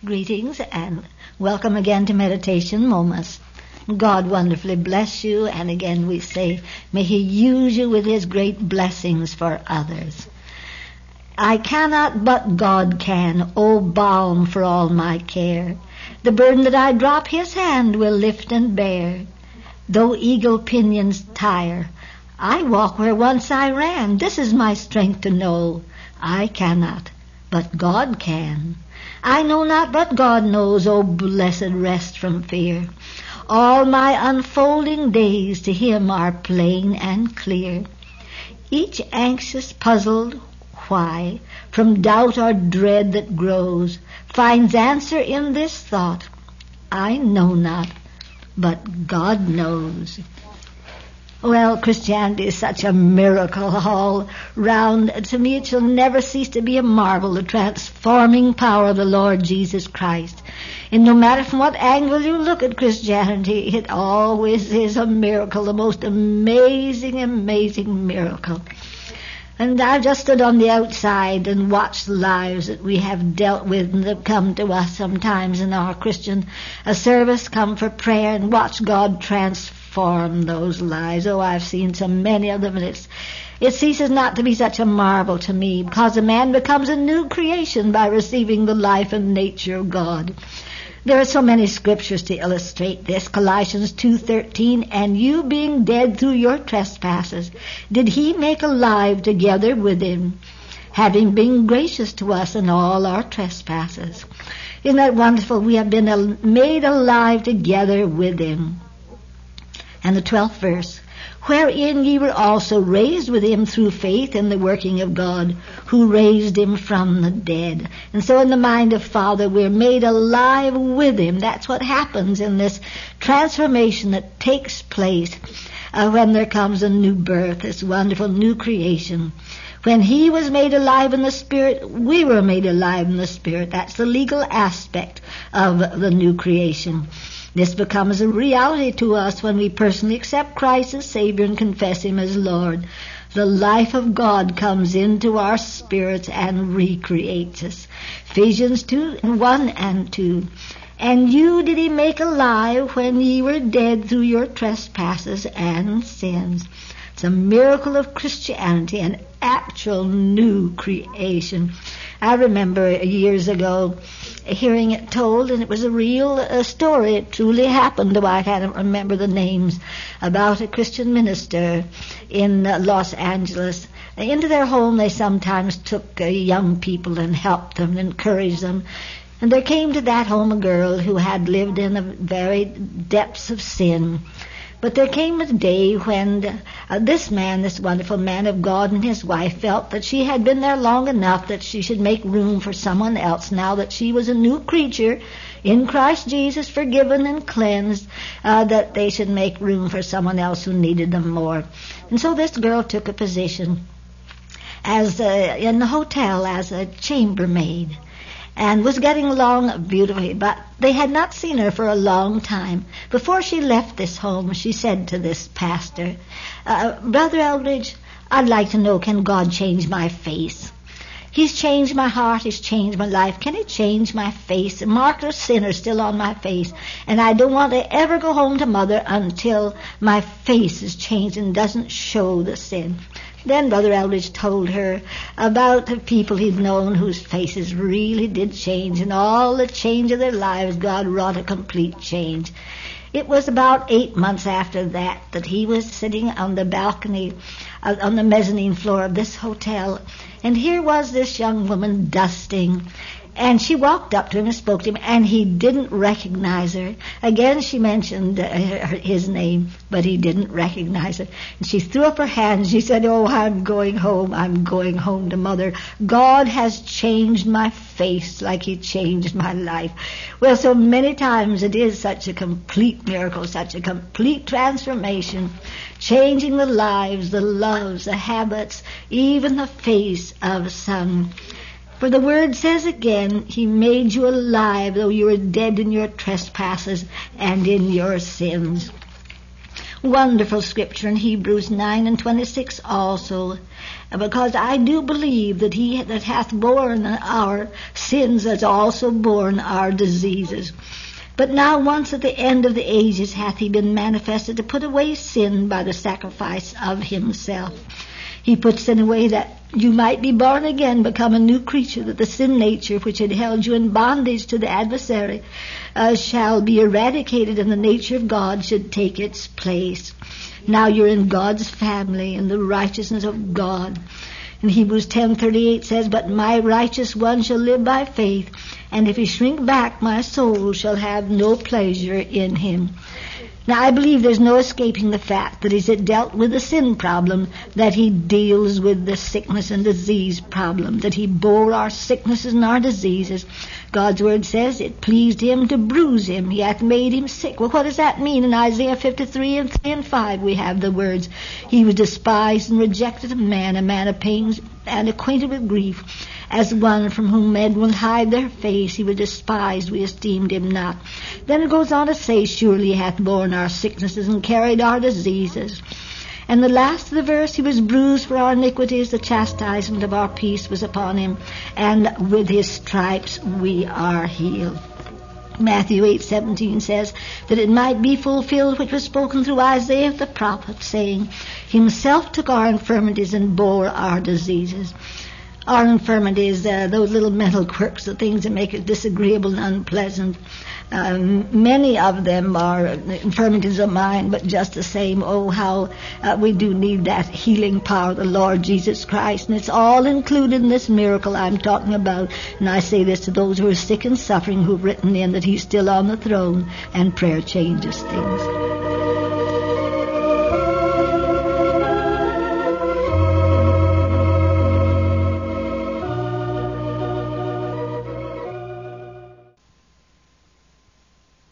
Greetings and welcome again to Meditation Moments. God wonderfully bless you, and again we say, may He use you with His great blessings for others. I cannot, but God can, O balm for all my care. The burden that I drop, His hand will lift and bear. Though eagle pinions tire, I walk where once I ran. This is my strength to know. I cannot, but God can. I know not, but God knows, O blessed rest from fear. All my unfolding days to Him are plain and clear. Each anxious, puzzled why, from doubt or dread that grows, finds answer in this thought, I know not, but God knows. Well, Christianity is such a miracle all round. To me, it shall never cease to be a marvel, the transforming power of the Lord Jesus Christ. And no matter from what angle you look at Christianity, it always is a miracle, the most amazing, amazing miracle. And I've just stood on the outside and watched the lives that we have dealt with and that come to us sometimes in our Christian service, come for prayer, and watch God transform those lives. Oh, I've seen so many of them, and it ceases not to be such a marvel to me, because a man becomes a new creation by receiving the life and nature of God. There are so many scriptures to illustrate this. Colossians 2:13, and you being dead through your trespasses, did He make alive together with Him, having been gracious to us in all our trespasses. Isn't that wonderful? We have been made alive together with Him. And the 12th verse, wherein ye were also raised with Him through faith in the working of God, who raised Him from the dead. And so in the mind of Father, we're made alive with Him. That's what happens in this transformation that takes place when there comes a new birth, this wonderful new creation. When He was made alive in the Spirit, we were made alive in the Spirit. That's the legal aspect of the new creation. This becomes a reality to us when we personally accept Christ as Savior and confess Him as Lord. The life of God comes into our spirits and recreates us. Ephesians 2:1 and 2. And you did He make alive when ye were dead through your trespasses and sins. It's a miracle of Christianity, an actual new creation. I remember years ago hearing it told, and it was a real story. It truly happened, though I can't remember the names, about a Christian minister in Los Angeles. Into their home they sometimes took young people and helped them and encouraged them. And there came to that home a girl who had lived in the very depths of sin. But there came a day when this man, this wonderful man of God, and his wife felt that she had been there long enough that she should make room for someone else now that she was a new creature in Christ Jesus, forgiven and cleansed, that they should make room for someone else who needed them more. And so this girl took a position as in the hotel as a chambermaid, and was getting along beautifully, but they had not seen her for a long time. Before she left this home, she said to this pastor, Brother Eldridge, I'd like to know, can God change my face? He's changed my heart, He's changed my life. Can He change my face? A mark of sin is still on my face, and I don't want to ever go home to Mother until my face is changed and doesn't show the sin. Then Brother Eldridge told her about the people he'd known whose faces really did change, and all the change of their lives, God wrought a complete change. It was about 8 months after that he was sitting on the balcony, on the mezzanine floor of this hotel, and here was this young woman dusting. And she walked up to him and spoke to him, and he didn't recognize her. Again, she mentioned his name, but he didn't recognize her. And she threw up her hands. She said, oh, I'm going home. I'm going home to Mother. God has changed my face like He changed my life. Well, so many times it is such a complete miracle, such a complete transformation, changing the lives, the loves, the habits, even the face of some. For the Word says again, He made you alive, though you were dead in your trespasses and in your sins. Wonderful scripture in Hebrews 9:26 also. Because I do believe that he that hath borne our sins has also borne our diseases. But now once at the end of the ages hath he been manifested to put away sin by the sacrifice of himself. He puts sin away that you might be born again, become a new creature, that the sin nature which had held you in bondage to the adversary shall be eradicated, and the nature of God should take its place. Now you're in God's family, in the righteousness of God. And Hebrews 10:38 says, But my righteous one shall live by faith, and if he shrink back, my soul shall have no pleasure in him. Now, I believe there's no escaping the fact that as it dealt with the sin problem, that he deals with the sickness and disease problem, that he bore our sicknesses and our diseases. God's word says it pleased him to bruise him. He hath made him sick. Well, what does that mean? In Isaiah 53:3-5, we have the words, He was despised and rejected of man, a man of pains and acquainted with grief. As one from whom men will hide their face, he was despised, we esteemed him not. Then it goes on to say, Surely he hath borne our sicknesses and carried our diseases. And the last of the verse, He was bruised for our iniquities, the chastisement of our peace was upon him, and with his stripes we are healed. Matthew 8:17 says that it might be fulfilled which was spoken through Isaiah the prophet, saying, Himself took our infirmities and bore our diseases. Our infirmities, those little mental quirks, the things that make it disagreeable and unpleasant. Many of them are infirmities of mine, but just the same, oh, how we do need that healing power of the Lord Jesus Christ. And it's all included in this miracle I'm talking about. And I say this to those who are sick and suffering, who've written in that He's still on the throne, and prayer changes things.